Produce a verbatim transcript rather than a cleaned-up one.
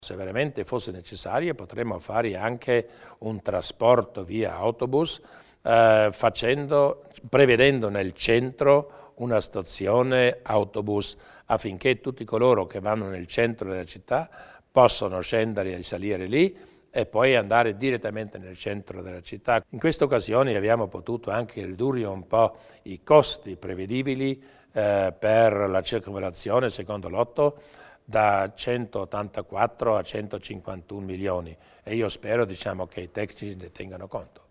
Se veramente fosse necessario potremmo fare anche un trasporto via autobus, eh, facendo, prevedendo nel centro una stazione autobus affinché tutti coloro che vanno nel centro della città possano scendere e salire lì e poi andare direttamente nel centro della città. In queste occasioni abbiamo potuto anche ridurre un po' i costi prevedibili eh, per la circonvallazione secondo lotto da centottantaquattro a centocinquantuno milioni e io spero, diciamo, che i tecnici ne tengano conto.